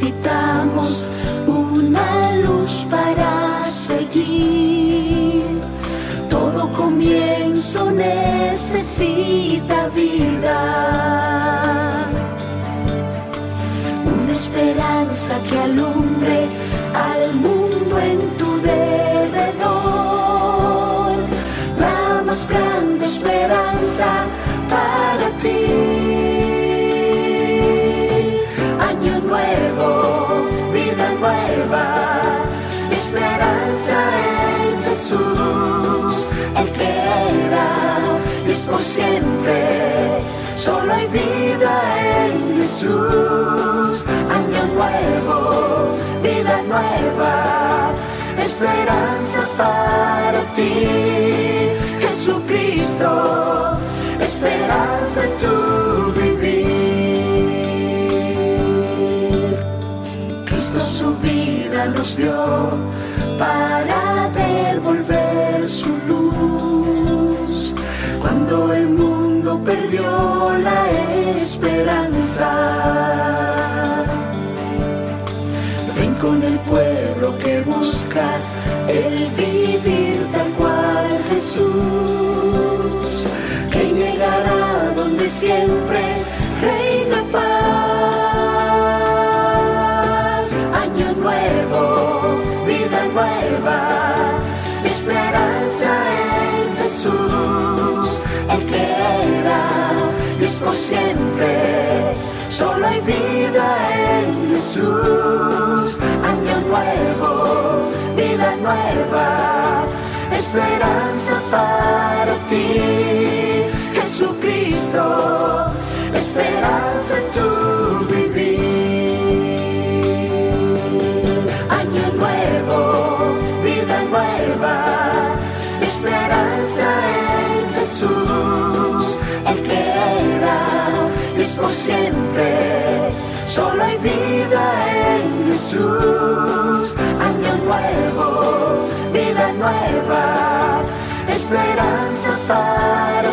necesitamos una luz para seguir. Todo comienzo necesita vida, una esperanza que alumbre al mundo en tu derredor, la más grande esperanza para ti. Año nuevo, vida nueva, esperanza en Jesús, el que era y es por siempre. Solo hay vida en Jesús. Año nuevo, vida nueva, esperanza para ti. Jesucristo, esperanza en tu vivir. Cristo su vida nos dio para devolver su luz. Cuando el mundo perdió la esperanza, ven con el pueblo que busca el vivir tal cual Jesús, que llegará donde siempre reina paz. Año nuevo, vida nueva, esperanza en Jesús, el que era y es por siempre. Solo hay vida en Jesús. Año nuevo, vida nueva, esperanza para ti. Jesucristo, esperanza en tu vivir. Año nuevo, vida nueva, esperanza en Jesús, el que era y es por siempre. Solo hay vida en Jesús. Año nuevo, vida nueva, esperanza para